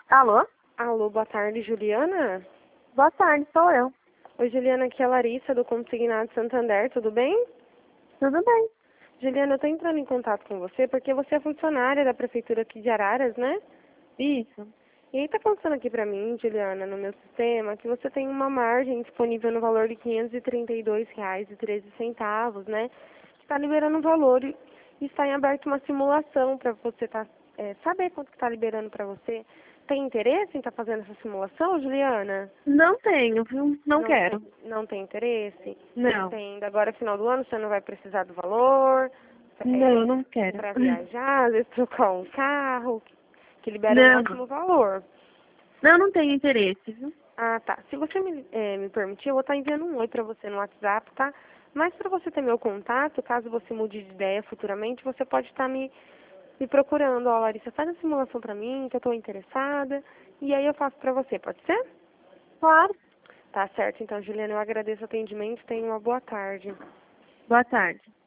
Alô? Alô, boa tarde, Juliana? Boa tarde, sou eu. Oi, Juliana, aqui é a Larissa, do Consignado Santander, tudo bem? Tudo bem? Juliana, eu tô entrando em contato com você porque você é funcionária da Prefeitura aqui de Araras, né? Isso. E aí tá passando aqui pra mim, Juliana, no meu sistema, que você tem uma margem disponível no valor de R$ 532,13, né? Está liberando o valor e está em aberto uma simulação para você saber quanto que está liberando para você. Tem interesse em estar fazendo essa simulação, Juliana? Não tenho, viu? Não quero. Não tem interesse? Não. Entendo. Agora, final do ano, você não vai precisar do valor Não, não quero. para viajar, às vezes trocar um carro, que libera um Não. ótimo valor. Não, não tenho interesse, viu? Ah, tá. Se você me permitir, eu vou estar enviando um oi para você no WhatsApp, tá? Mas para você ter meu contato, caso você mude de ideia futuramente, você pode estar me procurando. Ó, Larissa, faz a simulação para mim, que eu estou interessada. E aí eu faço para você, pode ser? Claro. Tá certo. Então, Juliana, eu agradeço o atendimento. Tenha uma boa tarde. Boa tarde.